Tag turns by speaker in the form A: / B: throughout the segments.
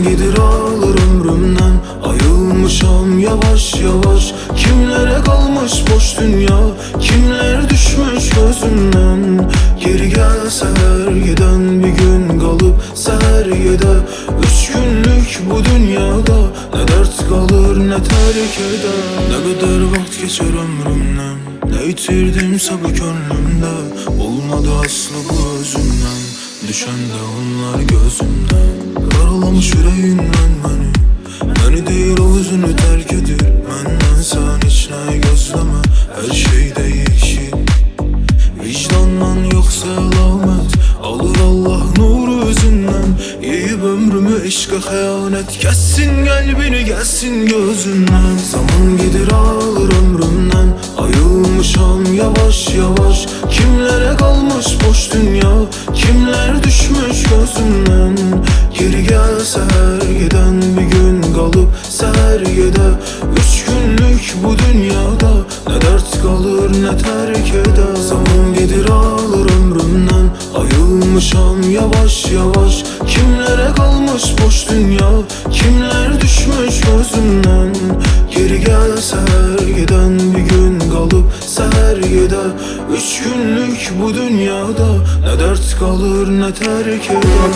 A: gedir alır ömrümden. Ayılmışam yavaş yavaş. Kimlere kalmış boş dünya, kimler düşmüş gözümden. Geri gel seher giden, bir gün kalıp seher yede. 3 günlük bu dünyada ne dert kalır ne terk eder. Ne kadar vakit geçer ömrümden, ne yitirdimse bu gönlümde. Olmadı aslı bu özümden, düşen de onlar gözümden. Karalamış yüreğinden beni değil o özünü terk edir. Benden sen hiç ne gözleme, her şey değişir. Vicdandan yoksa elamet, alır Allah nuru özünden. Yiyip ömrümü işe hayanet, kessin kalbini gelsin gözünden. Zaman gedir alır ömrümden, ayılmışam yavaş yavaş. Kimlere kalmış boş dünya, kimler düşmüş gözümden. Geri gel seher giden, bir gün kalıp seher yede. 3 günlük bu dünyada ne dert kalır ne terk eder. Zaman gedir alır ömrümden, ayılmışam yavaş yavaş. Kimlere kalmış boş dünya, kimler düşmüş gözümden. Geri gel seher giden, bir gün kalıp seher yede. 3 günlük bu dünyada ne dert kalır ne terk eder.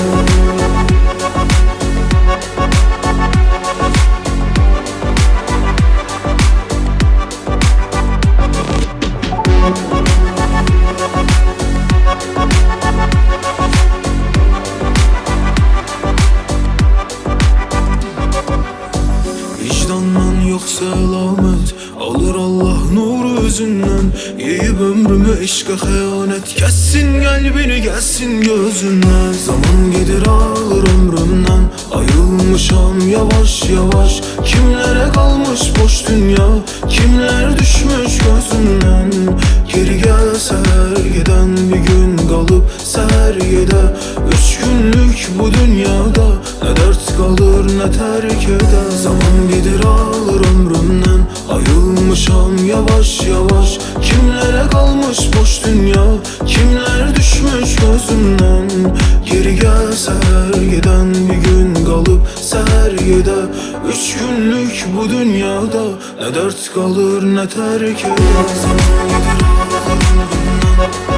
A: Vicdandan yoksa elamet, alır Allah nuru özünden. Yiyip ömrümü işe hayanet, kessin kalbini gelsin gözünden. Zaman gedir alır ömrümden, ayılmışam yavaş yavaş. Kimlere kalmış boş dünya, kimler düşmüş gözümden. Geri gel seher giden, bir gün kalıp seher yede. 3 günlük bu dünyada ne dert kalır ne terk eder. Zaman gedir alır ömrümden, ayılmışam yavaş yavaş. Kimlere kalmış boş dünya, kimler düşmüş gözümden. Geri gel seher giden, bir gün kalıp seher yede. 3 günlük bu dünyada ne dert kalır ne terk eder. Zaman gedir alır ömrümden.